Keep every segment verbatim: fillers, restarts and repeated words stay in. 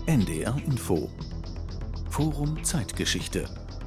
N D R Info Forum Zeitgeschichte.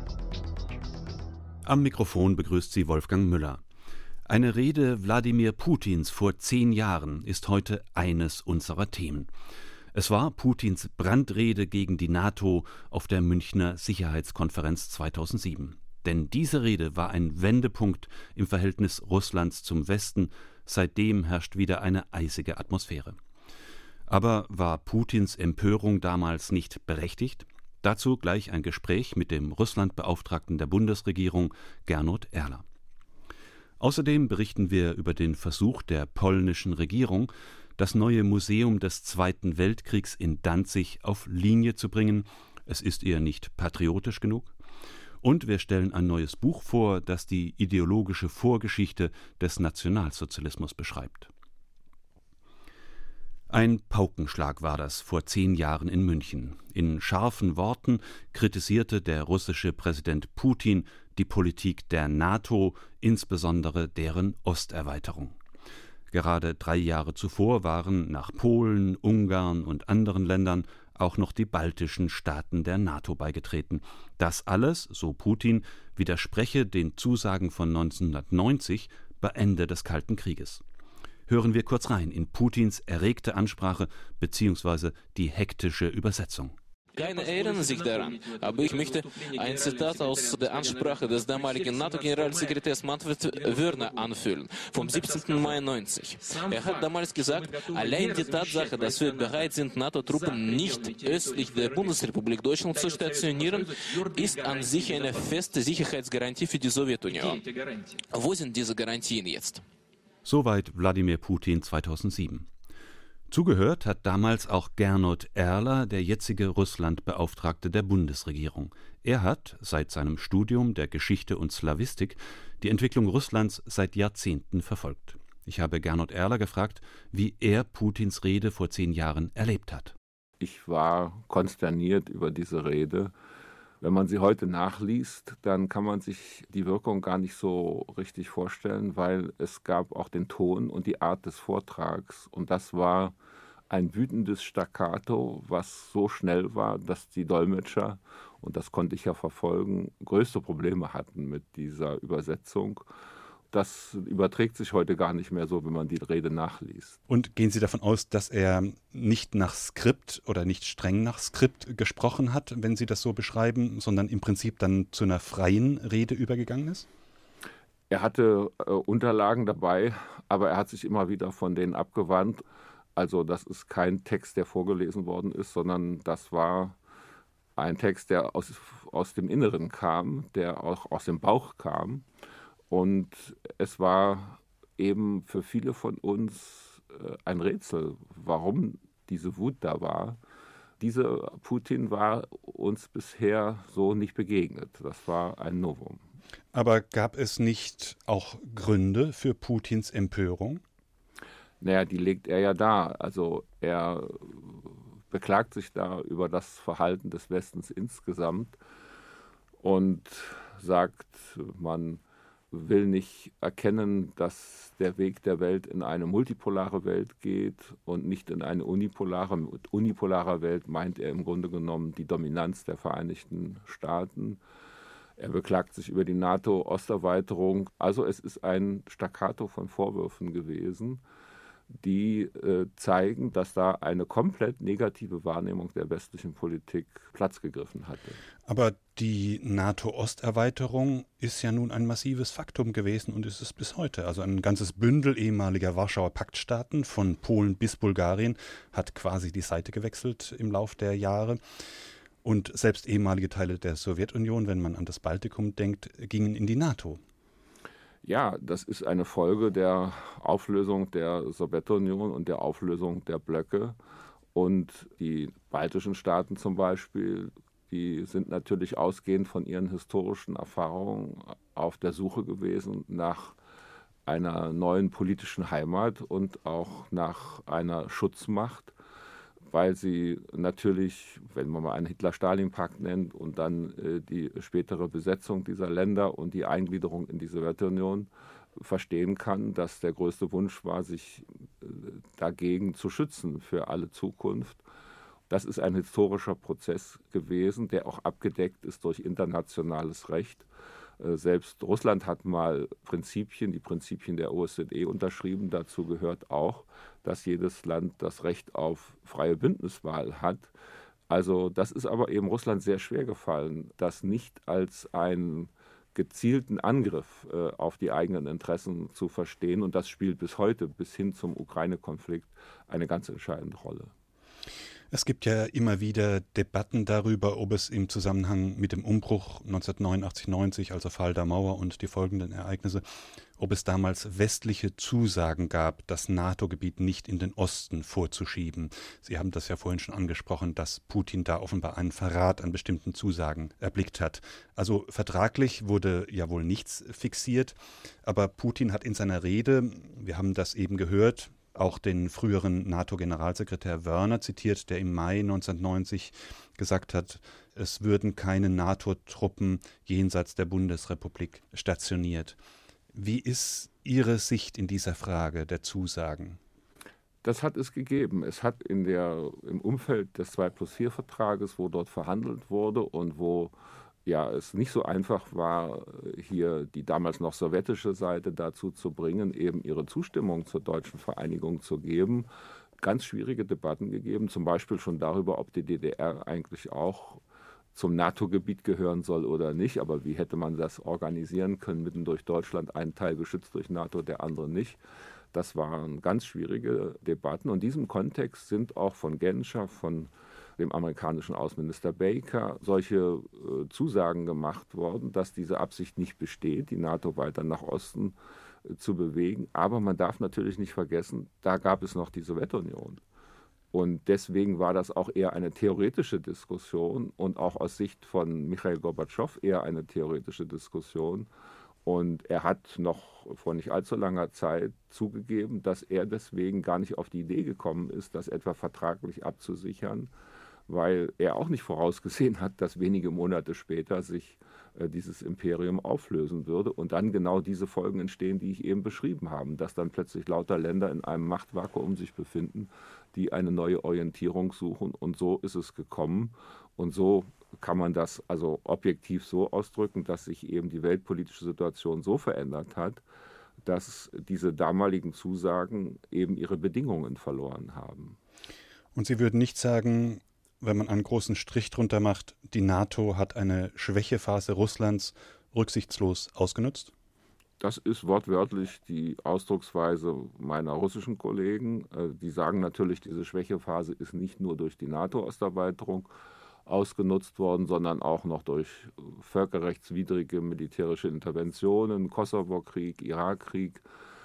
Am Mikrofon begrüßt Sie Wolfgang Müller. Eine Rede Wladimir Putins vor zehn Jahren ist heute eines unserer Themen. Es war Putins Brandrede gegen die NATO auf der Münchner Sicherheitskonferenz zweitausendsieben. Denn diese Rede war ein Wendepunkt im Verhältnis Russlands zum Westen. Seitdem herrscht wieder eine eisige Atmosphäre. Aber war Putins Empörung damals nicht berechtigt? Dazu gleich ein Gespräch mit dem Russlandbeauftragten der Bundesregierung, Gernot Erler. Außerdem berichten wir über den Versuch der polnischen Regierung, das neue Museum des Zweiten Weltkriegs in Danzig auf Linie zu bringen. Es ist ihr nicht patriotisch genug. Und wir stellen ein neues Buch vor, das die ideologische Vorgeschichte des Nationalsozialismus beschreibt. Ein Paukenschlag war das vor zehn Jahren in München. In scharfen Worten kritisierte der russische Präsident Putin die Politik der NATO, insbesondere deren Osterweiterung. Gerade drei Jahre zuvor waren nach Polen, Ungarn und anderen Ländern auch noch die baltischen Staaten der NATO beigetreten. Das alles, so Putin, widerspreche den Zusagen von neunzehnhundertneunzig bei Ende des Kalten Krieges. Hören wir kurz rein in Putins erregte Ansprache bzw. die hektische Übersetzung. Keiner erinnert sich daran, aber ich möchte ein Zitat aus der Ansprache des damaligen NATO-Generalsekretärs Manfred Wörner anführen, vom siebzehnten Mai neunzig. Er hat damals gesagt, allein die Tatsache, dass wir bereit sind, NATO-Truppen nicht östlich der Bundesrepublik Deutschland zu stationieren, ist an sich eine feste Sicherheitsgarantie für die Sowjetunion. Wo sind diese Garantien jetzt? Soweit Wladimir Putin zweitausendsieben. Zugehört hat damals auch Gernot Erler, der jetzige Russlandbeauftragte der Bundesregierung. Er hat, seit seinem Studium der Geschichte und Slawistik, die Entwicklung Russlands seit Jahrzehnten verfolgt. Ich habe Gernot Erler gefragt, wie er Putins Rede vor zehn Jahren erlebt hat. Ich war konsterniert über diese Rede. Wenn man sie heute nachliest, dann kann man sich die Wirkung gar nicht so richtig vorstellen, weil es gab auch den Ton und die Art des Vortrags. Und das war ein wütendes Staccato, was so schnell war, dass die Dolmetscher, und das konnte ich ja verfolgen, größte Probleme hatten mit dieser Übersetzung. Das überträgt sich heute gar nicht mehr so, wenn man die Rede nachliest. Und gehen Sie davon aus, dass er nicht nach Skript oder nicht streng nach Skript gesprochen hat, wenn Sie das so beschreiben, sondern im Prinzip dann zu einer freien Rede übergegangen ist? Er hatte äh, Unterlagen dabei, aber er hat sich immer wieder von denen abgewandt. Also das ist kein Text, der vorgelesen worden ist, sondern das war ein Text, der aus, aus dem Inneren kam, der auch aus dem Bauch kam. Und es war eben für viele von uns ein Rätsel, warum diese Wut da war. Dieser Putin war uns bisher so nicht begegnet. Das war ein Novum. Aber gab es nicht auch Gründe für Putins Empörung? Naja, die legt er ja dar. Also er beklagt sich da über das Verhalten des Westens insgesamt und sagt, man will nicht erkennen, dass der Weg der Welt in eine multipolare Welt geht und nicht in eine unipolare. Mit unipolarer Welt meint er im Grunde genommen die Dominanz der Vereinigten Staaten. Er beklagt sich über die NATO-Osterweiterung. Also es ist ein Staccato von Vorwürfen gewesen, die äh, zeigen, dass da eine komplett negative Wahrnehmung der westlichen Politik Platz gegriffen hatte. Aber die NATO-Osterweiterung ist ja nun ein massives Faktum gewesen und ist es bis heute. Also ein ganzes Bündel ehemaliger Warschauer Paktstaaten, von Polen bis Bulgarien, hat quasi die Seite gewechselt im Lauf der Jahre. Und selbst ehemalige Teile der Sowjetunion, wenn man an das Baltikum denkt, gingen in die NATO. Ja, das ist eine Folge der Auflösung der Sowjetunion und der Auflösung der Blöcke. Und die baltischen Staaten zum Beispiel, die sind natürlich ausgehend von ihren historischen Erfahrungen auf der Suche gewesen nach einer neuen politischen Heimat und auch nach einer Schutzmacht, weil sie natürlich, wenn man mal einen Hitler-Stalin-Pakt nennt und dann äh, die spätere Besetzung dieser Länder und die Eingliederung in die Sowjetunion verstehen kann, dass der größte Wunsch war, sich äh, dagegen zu schützen für alle Zukunft. Das ist ein historischer Prozess gewesen, der auch abgedeckt ist durch internationales Recht. Selbst Russland hat mal Prinzipien, die Prinzipien der O S Z E unterschrieben. Dazu gehört auch, dass jedes Land das Recht auf freie Bündniswahl hat. Also das ist aber eben Russland sehr schwer gefallen, das nicht als einen gezielten Angriff äh, auf die eigenen Interessen zu verstehen. Und das spielt bis heute, bis hin zum Ukraine-Konflikt, eine ganz entscheidende Rolle. Es gibt ja immer wieder Debatten darüber, ob es im Zusammenhang mit dem Umbruch neunzehnhundertneunundachtzig neunzig, also Fall der Mauer und die folgenden Ereignisse, ob es damals westliche Zusagen gab, das NATO-Gebiet nicht in den Osten vorzuschieben. Sie haben das ja vorhin schon angesprochen, dass Putin da offenbar einen Verrat an bestimmten Zusagen erblickt hat. Also vertraglich wurde ja wohl nichts fixiert, aber Putin hat in seiner Rede, wir haben das eben gehört, auch den früheren NATO-Generalsekretär Wörner zitiert, der im Mai neunzehnhundertneunzig gesagt hat, es würden keine NATO-Truppen jenseits der Bundesrepublik stationiert. Wie ist Ihre Sicht in dieser Frage der Zusagen? Das hat es gegeben. Es hat in der, im Umfeld des zwei plus vier Vertrages, wo dort verhandelt wurde und wo ja, es nicht so einfach war, hier die damals noch sowjetische Seite dazu zu bringen, eben ihre Zustimmung zur deutschen Vereinigung zu geben, ganz schwierige Debatten gegeben, zum Beispiel schon darüber, ob die D D R eigentlich auch zum NATO-Gebiet gehören soll oder nicht. Aber wie hätte man das organisieren können, mitten durch Deutschland, ein Teil geschützt durch NATO, der andere nicht? Das waren ganz schwierige Debatten. Und in diesem Kontext sind auch von Genscher, von dem amerikanischen Außenminister Baker solche äh, Zusagen gemacht worden, dass diese Absicht nicht besteht, die NATO weiter nach Osten äh, zu bewegen. Aber man darf natürlich nicht vergessen, da gab es noch die Sowjetunion. Und deswegen war das auch eher eine theoretische Diskussion und auch aus Sicht von Michail Gorbatschow eher eine theoretische Diskussion. Und er hat noch vor nicht allzu langer Zeit zugegeben, dass er deswegen gar nicht auf die Idee gekommen ist, das etwa vertraglich abzusichern, weil er auch nicht vorausgesehen hat, dass wenige Monate später sich äh, dieses Imperium auflösen würde und dann genau diese Folgen entstehen, die ich eben beschrieben habe, dass dann plötzlich lauter Länder in einem Machtvakuum sich befinden, die eine neue Orientierung suchen, und so ist es gekommen. Und so kann man das also objektiv so ausdrücken, dass sich eben die weltpolitische Situation so verändert hat, dass diese damaligen Zusagen eben ihre Bedingungen verloren haben. Und Sie würden nicht sagen, wenn man einen großen Strich drunter macht, die NATO hat eine Schwächephase Russlands rücksichtslos ausgenutzt? Das ist wortwörtlich die Ausdrucksweise meiner russischen Kollegen. Die sagen natürlich, diese Schwächephase ist nicht nur durch die NATO-Osterweiterung ausgenutzt worden, sondern auch noch durch völkerrechtswidrige militärische Interventionen, Kosovo-Krieg, Irak-Krieg,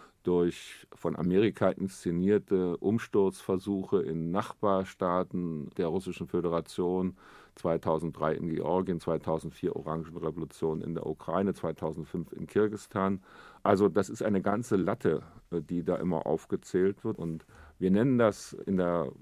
durch von Amerika inszenierte Umsturzversuche in Nachbarstaaten der Russischen Föderation, zweitausenddrei in Georgien, zweitausendvier Orangenrevolution in der Ukraine, zweitausendfünf in Kirgisistan. Also das ist eine ganze Latte, die da immer aufgezählt wird. Und wir nennen das in der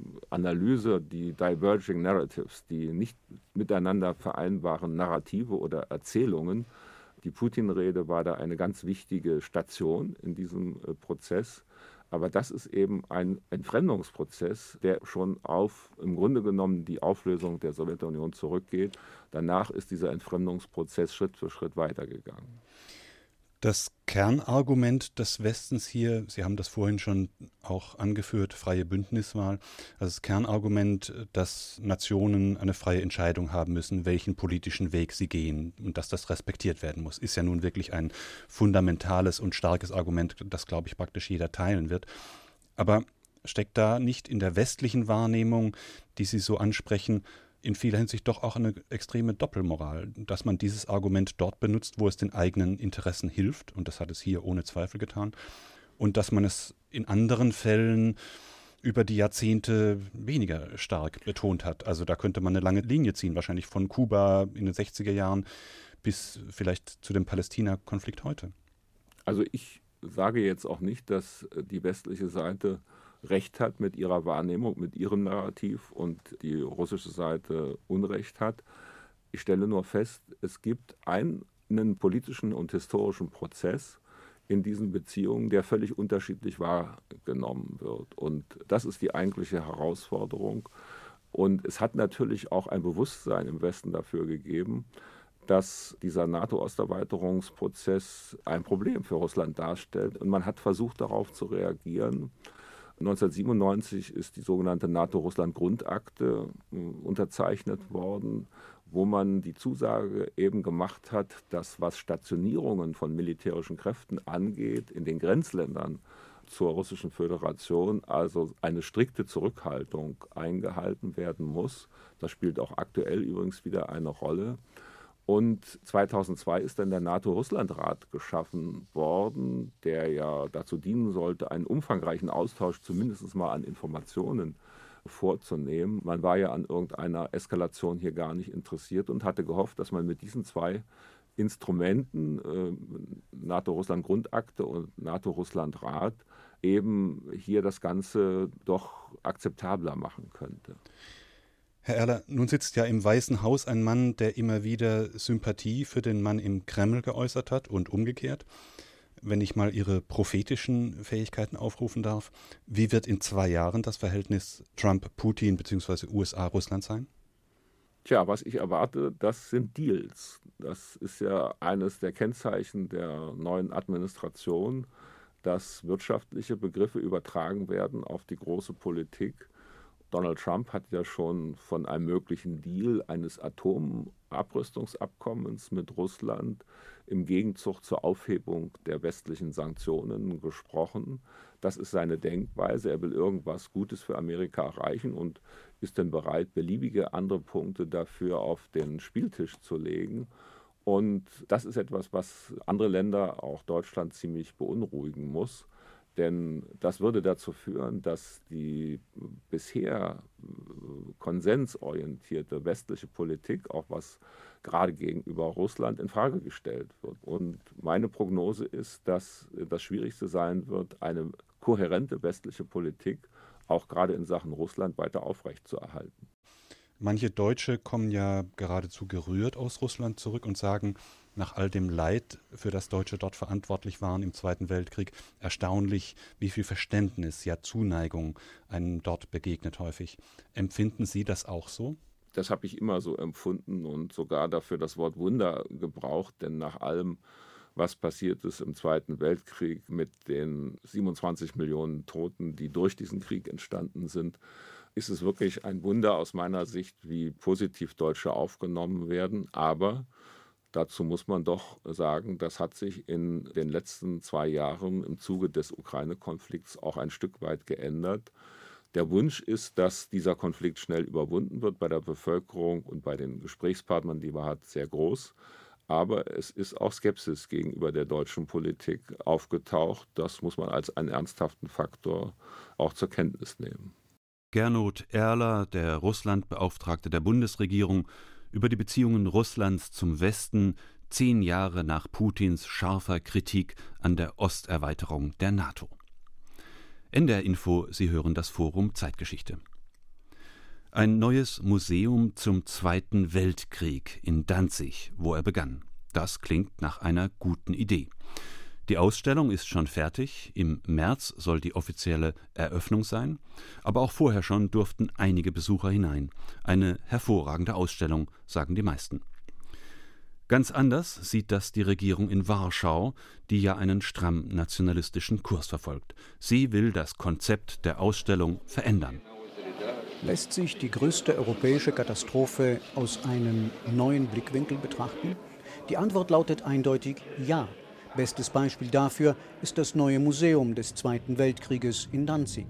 Analyse die Diverging Narratives, die nicht miteinander vereinbaren Narrative oder Erzählungen. Die Putin-Rede war da eine ganz wichtige Station in diesem äh, Prozess. Aber das ist eben ein Entfremdungsprozess, der schon auf im Grunde genommen die Auflösung der Sowjetunion zurückgeht. Danach ist dieser Entfremdungsprozess Schritt für Schritt weitergegangen. Das Kernargument des Westens hier, Sie haben das vorhin schon auch angeführt, freie Bündniswahl, also das Kernargument, dass Nationen eine freie Entscheidung haben müssen, welchen politischen Weg sie gehen und dass das respektiert werden muss, ist ja nun wirklich ein fundamentales und starkes Argument, das, glaube ich, praktisch jeder teilen wird. Aber steckt da nicht in der westlichen Wahrnehmung, die Sie so ansprechen, in vieler Hinsicht doch auch eine extreme Doppelmoral, dass man dieses Argument dort benutzt, wo es den eigenen Interessen hilft, und das hat es hier ohne Zweifel getan, und dass man es in anderen Fällen über die Jahrzehnte weniger stark betont hat. Also da könnte man eine lange Linie ziehen, wahrscheinlich von Kuba in den sechziger Jahren bis vielleicht zu dem Palästina-Konflikt heute. Also ich sage jetzt auch nicht, dass die westliche Seite Recht hat mit ihrer Wahrnehmung, mit ihrem Narrativ und die russische Seite Unrecht hat. Ich stelle nur fest, es gibt einen politischen und historischen Prozess in diesen Beziehungen, der völlig unterschiedlich wahrgenommen wird. Und das ist die eigentliche Herausforderung. Und es hat natürlich auch ein Bewusstsein im Westen dafür gegeben, dass dieser NATO-Osterweiterungsprozess ein Problem für Russland darstellt. Und man hat versucht, darauf zu reagieren. neunzehnhundertsiebenundneunzig ist die sogenannte NATO-Russland-Grundakte äh, unterzeichnet worden, wo man die Zusage eben gemacht hat, dass was Stationierungen von militärischen Kräften angeht in den Grenzländern zur Russischen Föderation, also eine strikte Zurückhaltung eingehalten werden muss. Das spielt auch aktuell übrigens wieder eine Rolle. Und zweitausendzwei ist dann der NATO-Russland-Rat geschaffen worden, der ja dazu dienen sollte, einen umfangreichen Austausch zumindest mal an Informationen vorzunehmen. Man war ja an irgendeiner Eskalation hier gar nicht interessiert und hatte gehofft, dass man mit diesen zwei Instrumenten, äh, NATO-Russland-Grundakte und NATO-Russland-Rat, eben hier das Ganze doch akzeptabler machen könnte. Herr Erler, nun sitzt ja im Weißen Haus ein Mann, der immer wieder Sympathie für den Mann im Kreml geäußert hat und umgekehrt. Wenn ich mal Ihre prophetischen Fähigkeiten aufrufen darf, wie wird in zwei Jahren das Verhältnis Trump-Putin bzw. U S A-Russland sein? Tja, was ich erwarte, das sind Deals. Das ist ja eines der Kennzeichen der neuen Administration, dass wirtschaftliche Begriffe übertragen werden auf die große Politik. Donald Trump hat ja schon von einem möglichen Deal eines Atomabrüstungsabkommens mit Russland im Gegenzug zur Aufhebung der westlichen Sanktionen gesprochen. Das ist seine Denkweise. Er will irgendwas Gutes für Amerika erreichen und ist dann bereit, beliebige andere Punkte dafür auf den Spieltisch zu legen. Und das ist etwas, was andere Länder, auch Deutschland, ziemlich beunruhigen muss. Denn das würde dazu führen, dass die bisher konsensorientierte westliche Politik, auch was gerade gegenüber Russland, in Frage gestellt wird. Und meine Prognose ist, dass das Schwierigste sein wird, eine kohärente westliche Politik auch gerade in Sachen Russland weiter aufrechtzuerhalten. Manche Deutsche kommen ja geradezu gerührt aus Russland zurück und sagen, nach all dem Leid, für das Deutsche dort verantwortlich waren im Zweiten Weltkrieg, erstaunlich, wie viel Verständnis, ja Zuneigung einem dort begegnet häufig. Empfinden Sie das auch so? Das habe ich immer so empfunden und sogar dafür das Wort Wunder gebraucht, denn nach allem, was passiert ist im Zweiten Weltkrieg mit den siebenundzwanzig Millionen Toten, die durch diesen Krieg entstanden sind, ist es wirklich ein Wunder aus meiner Sicht, wie positiv Deutsche aufgenommen werden. Aber dazu muss man doch sagen, das hat sich in den letzten zwei Jahren im Zuge des Ukraine-Konflikts auch ein Stück weit geändert. Der Wunsch ist, dass dieser Konflikt schnell überwunden wird bei der Bevölkerung und bei den Gesprächspartnern, die man hat, sehr groß. Aber es ist auch Skepsis gegenüber der deutschen Politik aufgetaucht. Das muss man als einen ernsthaften Faktor auch zur Kenntnis nehmen. Gernot Erler, der Russlandbeauftragte der Bundesregierung, über die Beziehungen Russlands zum Westen, zehn Jahre nach Putins scharfer Kritik an der Osterweiterung der NATO. N D R Info, Sie hören das Forum Zeitgeschichte. Ein neues Museum zum Zweiten Weltkrieg in Danzig, wo er begann. Das klingt nach einer guten Idee. Die Ausstellung ist schon fertig, im März soll die offizielle Eröffnung sein, aber auch vorher schon durften einige Besucher hinein. Eine hervorragende Ausstellung, sagen die meisten. Ganz anders sieht das die Regierung in Warschau, die ja einen stramm nationalistischen Kurs verfolgt. Sie will das Konzept der Ausstellung verändern. Lässt sich die größte europäische Katastrophe aus einem neuen Blickwinkel betrachten? Die Antwort lautet eindeutig ja. Bestes Beispiel dafür ist das neue Museum des Zweiten Weltkrieges in Danzig.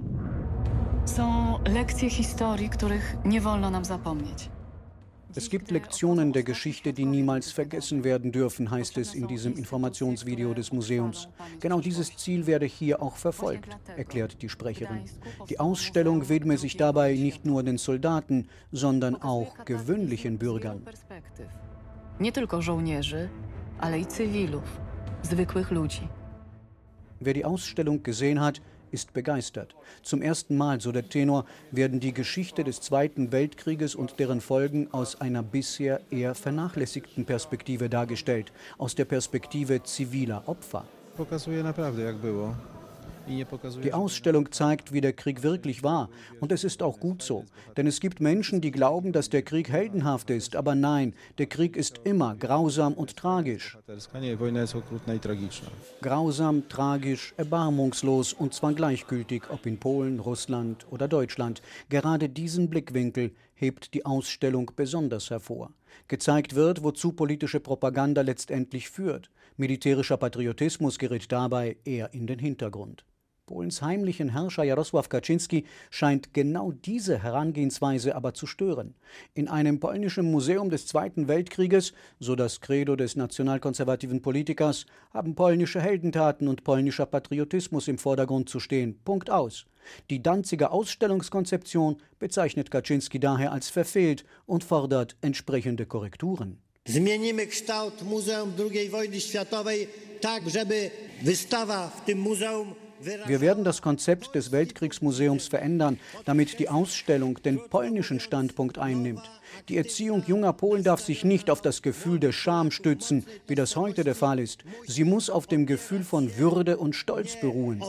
Są lekcje historii, których nie wolno nam zapomnieć. Es gibt Lektionen der Geschichte, die niemals vergessen werden dürfen, heißt es in diesem Informationsvideo des Museums. Genau dieses Ziel werde hier auch verfolgt, erklärt die Sprecherin. Die Ausstellung widme sich dabei nicht nur den Soldaten, sondern auch gewöhnlichen Bürgern. Nie tylko żołnierzy, ale i cywilów, zwykłych ludzi. Wer die Ausstellung gesehen hat, ist begeistert. Zum ersten Mal, so der Tenor, werden die Geschichte des Zweiten Weltkrieges und deren Folgen aus einer bisher eher vernachlässigten Perspektive dargestellt, aus der Perspektive ziviler Opfer. Die Ausstellung zeigt, wie der Krieg wirklich war. Und es ist auch gut so. Denn es gibt Menschen, die glauben, dass der Krieg heldenhaft ist. Aber nein, der Krieg ist immer grausam und tragisch. Grausam, tragisch, erbarmungslos und zwar gleichgültig, ob in Polen, Russland oder Deutschland. Gerade diesen Blickwinkel hebt die Ausstellung besonders hervor. Gezeigt wird, wozu politische Propaganda letztendlich führt. Militärischer Patriotismus gerät dabei eher in den Hintergrund. Polens heimlichen Herrscher Jarosław Kaczyński scheint genau diese Herangehensweise aber zu stören. In einem polnischen Museum des Zweiten Weltkrieges, so das Credo des nationalkonservativen Politikers, haben polnische Heldentaten und polnischer Patriotismus im Vordergrund zu stehen. Punkt aus. Die Danziger Ausstellungskonzeption bezeichnet Kaczyński daher als verfehlt und fordert entsprechende Korrekturen. Zmienimy kształt Muzeum drugiej Wojny Światowej tak, żeby wystawa w tym muzeum. Wir werden das Konzept des Weltkriegsmuseums verändern, damit die Ausstellung den polnischen Standpunkt einnimmt. Die Erziehung junger Polen darf sich nicht auf das Gefühl der Scham stützen, wie das heute der Fall ist. Sie muss auf dem Gefühl von Würde und Stolz beruhen.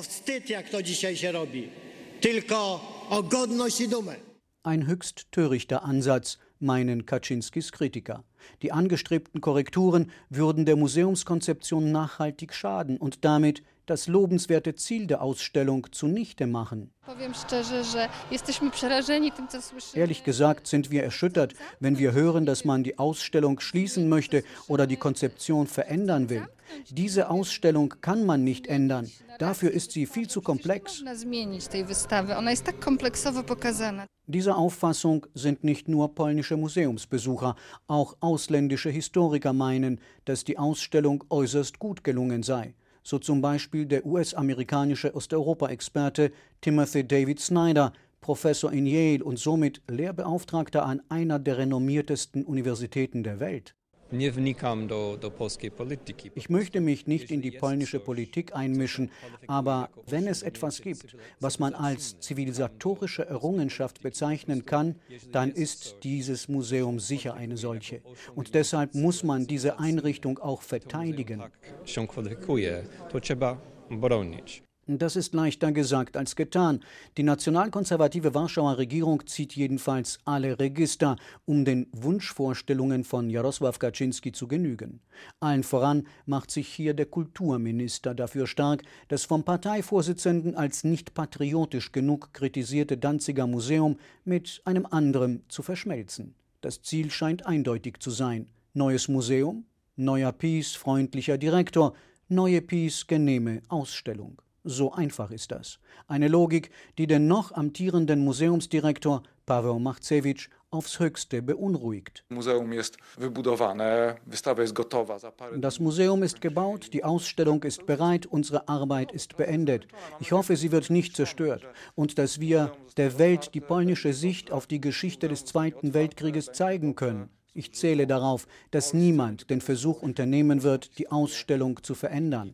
Ein höchst törichter Ansatz, meinen Kaczynskis Kritiker. Die angestrebten Korrekturen würden der Museumskonzeption nachhaltig schaden und damit das lobenswerte Ziel der Ausstellung zunichte machen. Ehrlich gesagt sind wir erschüttert, wenn wir hören, dass man die Ausstellung schließen möchte oder die Konzeption verändern will. Diese Ausstellung kann man nicht ändern. Dafür ist sie viel zu komplex. Dieser Auffassung sind nicht nur polnische Museumsbesucher, auch ausländische Historiker meinen, dass die Ausstellung äußerst gut gelungen sei. So zum Beispiel der U S-amerikanische Osteuropa-Experte Timothy David Snyder, Professor in Yale und somit Lehrbeauftragter an einer der renommiertesten Universitäten der Welt. Ich möchte mich nicht in die polnische Politik einmischen, aber wenn es etwas gibt, was man als zivilisatorische Errungenschaft bezeichnen kann, dann ist dieses Museum sicher eine solche. Und deshalb muss man diese Einrichtung auch verteidigen. Das ist leichter gesagt als getan. Die nationalkonservative Warschauer Regierung zieht jedenfalls alle Register, um den Wunschvorstellungen von Jarosław Kaczyński zu genügen. Allen voran macht sich hier der Kulturminister dafür stark, das vom Parteivorsitzenden als nicht patriotisch genug kritisierte Danziger Museum mit einem anderen zu verschmelzen. Das Ziel scheint eindeutig zu sein. Neues Museum, neuer PiS, freundlicher Direktor, neue PiS, genehme Ausstellung. So einfach ist das. Eine Logik, die den noch amtierenden Museumsdirektor Paweł Machcewicz aufs Höchste beunruhigt. Das Museum ist gebaut, die Ausstellung ist bereit, unsere Arbeit ist beendet. Ich hoffe, sie wird nicht zerstört und dass wir der Welt die polnische Sicht auf die Geschichte des Zweiten Weltkrieges zeigen können. Ich zähle darauf, dass niemand den Versuch unternehmen wird, die Ausstellung zu verändern.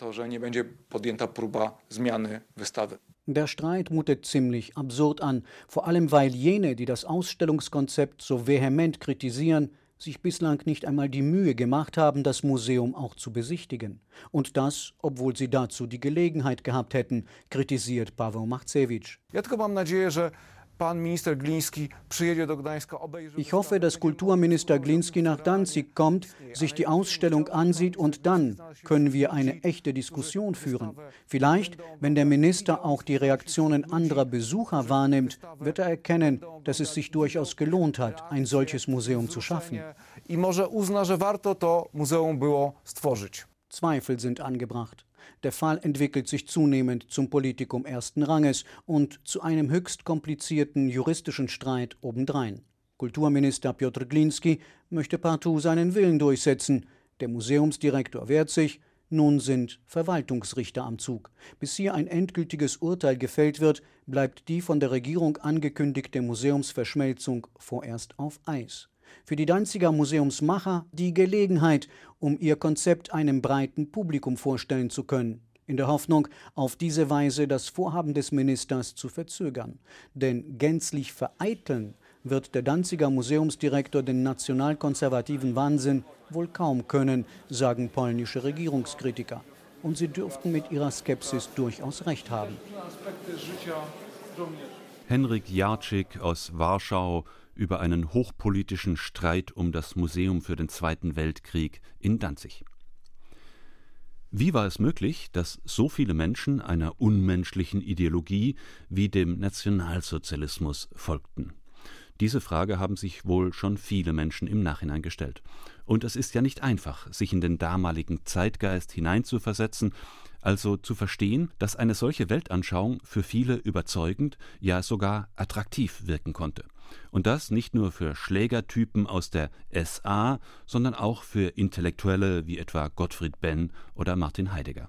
Der Streit mutet ziemlich absurd an, vor allem weil jene, die das Ausstellungskonzept so vehement kritisieren, sich bislang nicht einmal die Mühe gemacht haben, das Museum auch zu besichtigen. Und das, obwohl sie dazu die Gelegenheit gehabt hätten, kritisiert Paweł Machcewicz. Ich hoffe, dass Kulturminister Gliński nach Danzig kommt, sich die Ausstellung ansieht und dann können wir eine echte Diskussion führen. Vielleicht, wenn der Minister auch die Reaktionen anderer Besucher wahrnimmt, wird er erkennen, dass es sich durchaus gelohnt hat, ein solches Museum zu schaffen. Zweifel sind angebracht. Der Fall entwickelt sich zunehmend zum Politikum ersten Ranges und zu einem höchst komplizierten juristischen Streit obendrein. Kulturminister Piotr Gliński möchte partout seinen Willen durchsetzen. Der Museumsdirektor wehrt sich. Nun sind Verwaltungsrichter am Zug. Bis hier ein endgültiges Urteil gefällt wird, bleibt die von der Regierung angekündigte Museumsverschmelzung vorerst auf Eis. Für die Danziger Museumsmacher die Gelegenheit, um ihr Konzept einem breiten Publikum vorstellen zu können, in der Hoffnung, auf diese Weise das Vorhaben des Ministers zu verzögern. Denn gänzlich vereiteln wird der Danziger Museumsdirektor den nationalkonservativen Wahnsinn wohl kaum können, sagen polnische Regierungskritiker. Und sie dürften mit ihrer Skepsis durchaus recht haben. Henryk Jarczyk aus Warschau über einen hochpolitischen Streit um das Museum für den Zweiten Weltkrieg in Danzig. Wie war es möglich, dass so viele Menschen einer unmenschlichen Ideologie wie dem Nationalsozialismus folgten? Diese Frage haben sich wohl schon viele Menschen im Nachhinein gestellt. Und es ist ja nicht einfach, sich in den damaligen Zeitgeist hineinzuversetzen, also zu verstehen, dass eine solche Weltanschauung für viele überzeugend, ja sogar attraktiv wirken konnte. Und das nicht nur für Schlägertypen aus der S A, sondern auch für Intellektuelle wie etwa Gottfried Benn oder Martin Heidegger.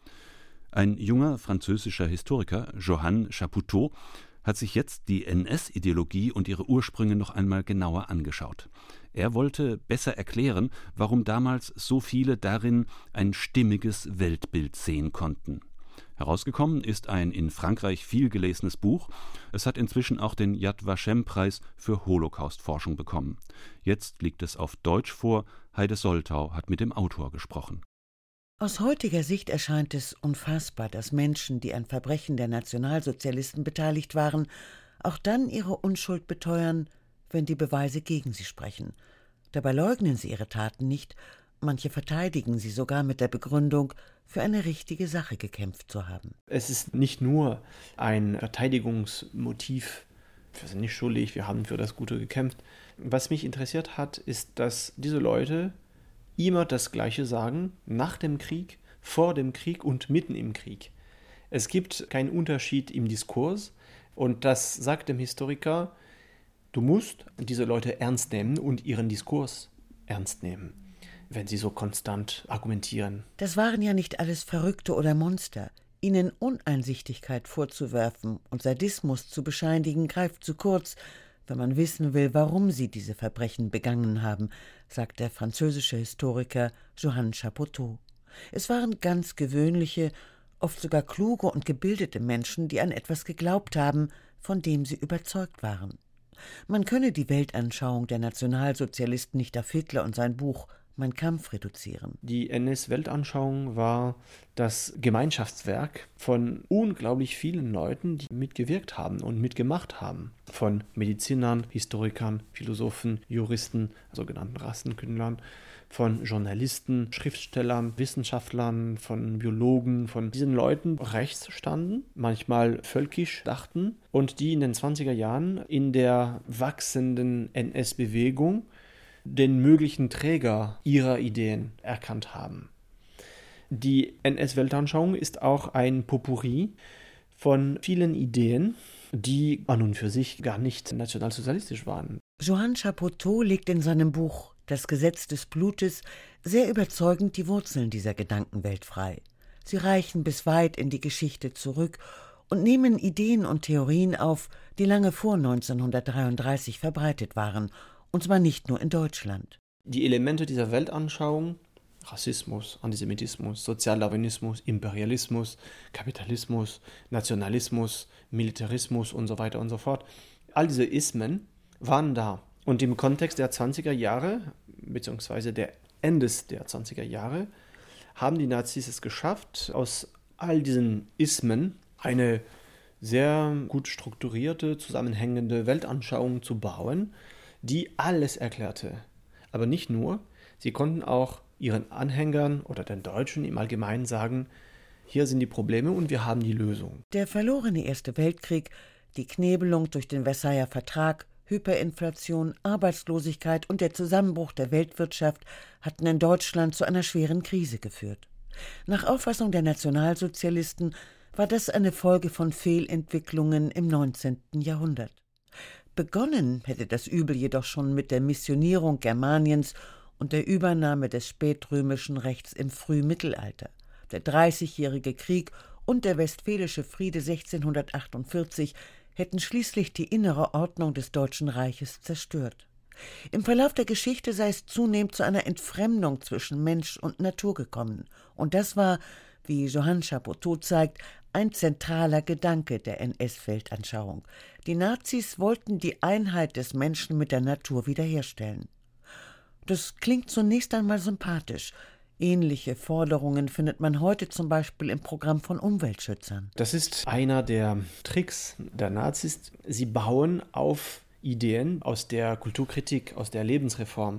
Ein junger französischer Historiker, Johann Chapoutot, hat sich jetzt die N S-Ideologie und ihre Ursprünge noch einmal genauer angeschaut. Er wollte besser erklären, warum damals so viele darin ein stimmiges Weltbild sehen konnten. Herausgekommen ist ein in Frankreich viel gelesenes Buch. Es hat inzwischen auch den Yad Vashem-Preis für Holocaustforschung bekommen. Jetzt liegt es auf Deutsch vor. Heide Soltau hat mit dem Autor gesprochen. Aus heutiger Sicht erscheint es unfassbar, dass Menschen, die an Verbrechen der Nationalsozialisten beteiligt waren, auch dann ihre Unschuld beteuern, wenn die Beweise gegen sie sprechen. Dabei leugnen sie ihre Taten nicht, manche verteidigen sie sogar mit der Begründung, für eine richtige Sache gekämpft zu haben. Es ist nicht nur ein Verteidigungsmotiv, wir sind nicht schuldig, wir haben für das Gute gekämpft. Was mich interessiert hat, ist, dass diese Leute immer das Gleiche sagen, nach dem Krieg, vor dem Krieg und mitten im Krieg. Es gibt keinen Unterschied im Diskurs und das sagt dem Historiker, du musst diese Leute ernst nehmen und ihren Diskurs ernst nehmen, wenn sie so konstant argumentieren. Das waren ja nicht alles Verrückte oder Monster. Ihnen Uneinsichtigkeit vorzuwerfen und Sadismus zu bescheinigen, greift zu kurz, wenn man wissen will, warum sie diese Verbrechen begangen haben, sagt der französische Historiker Johann Chapoutot. Es waren ganz gewöhnliche, oft sogar kluge und gebildete Menschen, die an etwas geglaubt haben, von dem sie überzeugt waren. Man könne die Weltanschauung der Nationalsozialisten nicht auf Hitler und sein Buch Mein Kampf reduzieren. Die N S-Weltanschauung war das Gemeinschaftswerk von unglaublich vielen Leuten, die mitgewirkt haben und mitgemacht haben. Von Medizinern, Historikern, Philosophen, Juristen, sogenannten Rassenkündlern, von Journalisten, Schriftstellern, Wissenschaftlern, von Biologen, von diesen Leuten rechts standen, manchmal völkisch dachten und die in den zwanziger Jahren in der wachsenden N S-Bewegung den möglichen Träger ihrer Ideen erkannt haben. Die N S-Weltanschauung ist auch ein Potpourri von vielen Ideen, die an und für sich gar nicht nationalsozialistisch waren. Johann Chapoutot legt in seinem Buch Das Gesetz des Blutes sehr überzeugend die Wurzeln dieser Gedankenwelt frei. Sie reichen bis weit in die Geschichte zurück und nehmen Ideen und Theorien auf, die lange vor neunzehnhundertdreiunddreißig verbreitet waren, und zwar nicht nur in Deutschland. Die Elemente dieser Weltanschauung, Rassismus, Antisemitismus, Sozialdarwinismus, Imperialismus, Kapitalismus, Nationalismus, Militarismus und so weiter und so fort, all diese Ismen waren da. Und im Kontext der zwanziger Jahre, beziehungsweise der Endes der zwanziger Jahre, haben die Nazis es geschafft, aus all diesen Ismen eine sehr gut strukturierte, zusammenhängende Weltanschauung zu bauen, die alles erklärte. Aber nicht nur, sie konnten auch ihren Anhängern oder den Deutschen im Allgemeinen sagen, hier sind die Probleme und wir haben die Lösung. Der verlorene Erste Weltkrieg, die Knebelung durch den Versailler Vertrag, Hyperinflation, Arbeitslosigkeit und der Zusammenbruch der Weltwirtschaft hatten in Deutschland zu einer schweren Krise geführt. Nach Auffassung der Nationalsozialisten war das eine Folge von Fehlentwicklungen im neunzehnten Jahrhundert. Begonnen hätte das Übel jedoch schon mit der Missionierung Germaniens und der Übernahme des spätrömischen Rechts im Frühmittelalter. Der Dreißigjährige Krieg und der Westfälische Friede sechzehnhundertachtundvierzig hätten schließlich die innere Ordnung des Deutschen Reiches zerstört. Im Verlauf der Geschichte sei es zunehmend zu einer Entfremdung zwischen Mensch und Natur gekommen. Und das war, wie Johann Chapoutot zeigt, ein zentraler Gedanke der N S-Weltanschauung. Die Nazis wollten die Einheit des Menschen mit der Natur wiederherstellen. Das klingt zunächst einmal sympathisch. Ähnliche Forderungen findet man heute zum Beispiel im Programm von Umweltschützern. Das ist einer der Tricks der Nazis. Sie bauen auf Ideen aus der Kulturkritik, aus der Lebensreform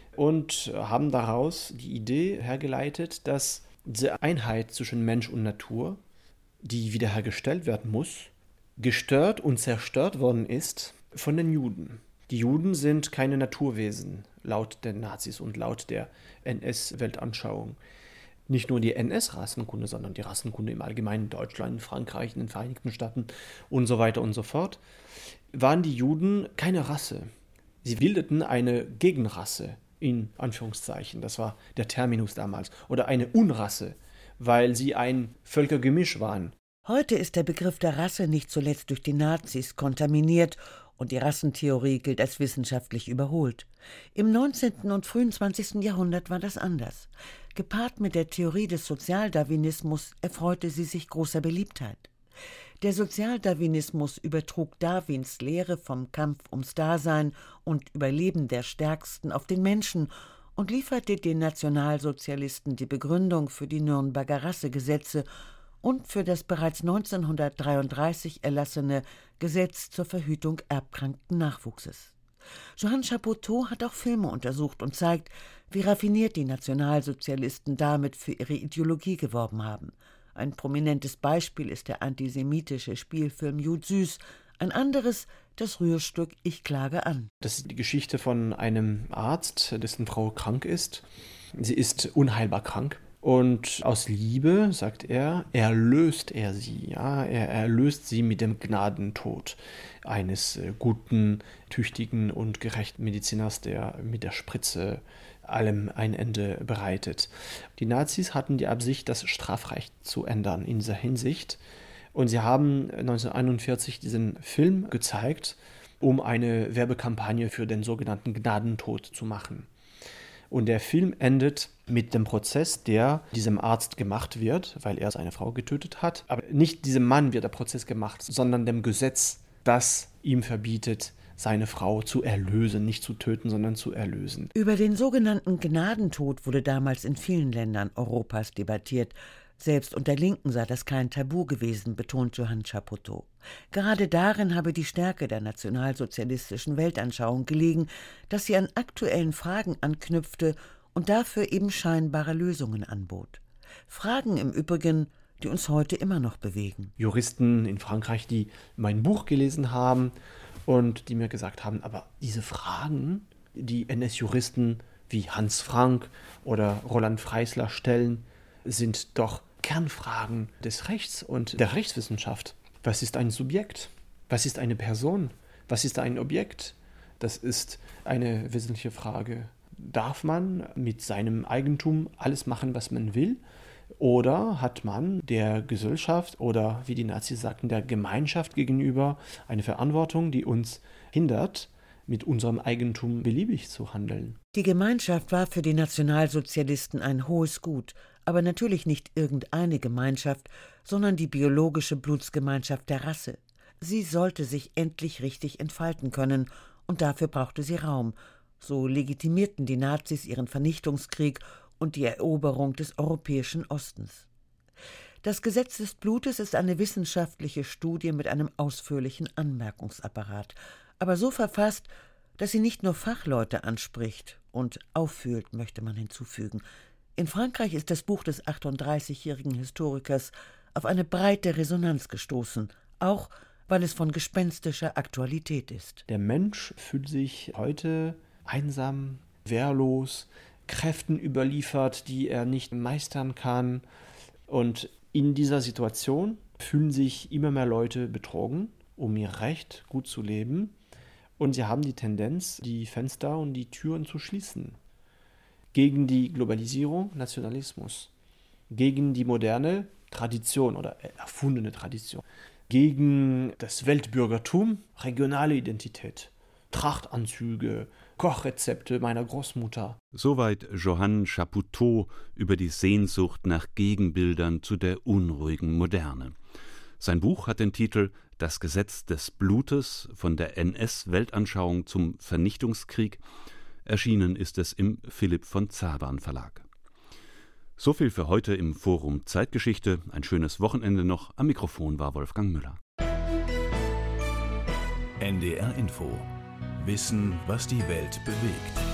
und haben daraus die Idee hergeleitet, dass diese Einheit zwischen Mensch und Natur, die wiederhergestellt werden muss, gestört und zerstört worden ist von den Juden. Die Juden sind keine Naturwesen, laut der Nazis und laut der N S-Weltanschauung. Nicht nur die N S-Rassenkunde, sondern die Rassenkunde im Allgemeinen in Deutschland, in Frankreich, in den Vereinigten Staaten und so weiter und so fort, waren die Juden keine Rasse. Sie bildeten eine Gegenrasse, in Anführungszeichen, das war der Terminus damals, oder eine Unrasse, weil sie ein Völkergemisch waren. Heute ist der Begriff der Rasse nicht zuletzt durch die Nazis kontaminiert und die Rassentheorie gilt als wissenschaftlich überholt. Im neunzehnten und frühen zwanzigsten Jahrhundert war das anders. Gepaart mit der Theorie des Sozialdarwinismus erfreute sie sich großer Beliebtheit. Der Sozialdarwinismus übertrug Darwins Lehre vom Kampf ums Dasein und Überleben der Stärksten auf den Menschen und lieferte den Nationalsozialisten die Begründung für die Nürnberger Rassegesetze und für das bereits neunzehnhundertdreiunddreißig erlassene Gesetz zur Verhütung erbkranken Nachwuchses. Johann Chapoutot hat auch Filme untersucht und zeigt, wie raffiniert die Nationalsozialisten damit für ihre Ideologie geworben haben. Ein prominentes Beispiel ist der antisemitische Spielfilm Jud Süß, ein anderes das Rührstück Ich klage an. Das ist die Geschichte von einem Arzt, dessen Frau krank ist. Sie ist unheilbar krank. Und aus Liebe, sagt er, erlöst er sie. Ja? Er erlöst sie mit dem Gnadentod eines äh, guten, tüchtigen und gerechten Mediziners, der mit der Spritze allem ein Ende bereitet. Die Nazis hatten die Absicht, das Strafrecht zu ändern in dieser Hinsicht. Und sie haben neunzehnhunderteinundvierzig diesen Film gezeigt, um eine Werbekampagne für den sogenannten Gnadentod zu machen. Und der Film endet mit dem Prozess, der diesem Arzt gemacht wird, weil er seine Frau getötet hat. Aber nicht diesem Mann wird der Prozess gemacht, sondern dem Gesetz, das ihm verbietet, seine Frau zu erlösen, nicht zu töten, sondern zu erlösen. Über den sogenannten Gnadentod wurde damals in vielen Ländern Europas debattiert. Selbst unter Linken sei das kein Tabu gewesen, betont Johann Chapoutot. Gerade darin habe die Stärke der nationalsozialistischen Weltanschauung gelegen, dass sie an aktuellen Fragen anknüpfte und dafür eben scheinbare Lösungen anbot. Fragen im Übrigen, die uns heute immer noch bewegen. Juristen in Frankreich, die mein Buch gelesen haben und die mir gesagt haben, aber diese Fragen, die N S-Juristen wie Hans Frank oder Roland Freisler stellen, sind doch Kernfragen des Rechts und der Rechtswissenschaft. Was ist ein Subjekt? Was ist eine Person? Was ist ein Objekt? Das ist eine wesentliche Frage. Darf man mit seinem Eigentum alles machen, was man will? Oder hat man der Gesellschaft oder, wie die Nazis sagten, der Gemeinschaft gegenüber eine Verantwortung, die uns hindert, mit unserem Eigentum beliebig zu handeln? Die Gemeinschaft war für die Nationalsozialisten ein hohes Gut, aber natürlich nicht irgendeine Gemeinschaft, sondern die biologische Blutsgemeinschaft der Rasse. Sie sollte sich endlich richtig entfalten können, und dafür brauchte sie Raum. So legitimierten die Nazis ihren Vernichtungskrieg und die Eroberung des europäischen Ostens. Das Gesetz des Blutes ist eine wissenschaftliche Studie mit einem ausführlichen Anmerkungsapparat, aber so verfasst, dass sie nicht nur Fachleute anspricht und auffühlt, möchte man hinzufügen. In Frankreich ist das Buch des achtunddreißigjährigen Historikers auf eine breite Resonanz gestoßen, auch weil es von gespenstischer Aktualität ist. Der Mensch fühlt sich heute einsam, wehrlos, Kräften überliefert, die er nicht meistern kann. Und in dieser Situation fühlen sich immer mehr Leute betrogen, um ihr Recht gut zu leben. Und sie haben die Tendenz, die Fenster und die Türen zu schließen. Gegen die Globalisierung, Nationalismus. Gegen die moderne Tradition oder erfundene Tradition. Gegen das Weltbürgertum, regionale Identität. Trachtanzüge, Kochrezepte meiner Großmutter. Soweit Johann Chapoutot über die Sehnsucht nach Gegenbildern zu der unruhigen Moderne. Sein Buch hat den Titel »Das Gesetz des Blutes, von der N S-Weltanschauung zum Vernichtungskrieg«. Erschienen ist es im Philipp von Zabern Verlag. So viel für heute im Forum Zeitgeschichte. Ein schönes Wochenende noch. Am Mikrofon war Wolfgang Müller. N D R Info. Wissen, was die Welt bewegt.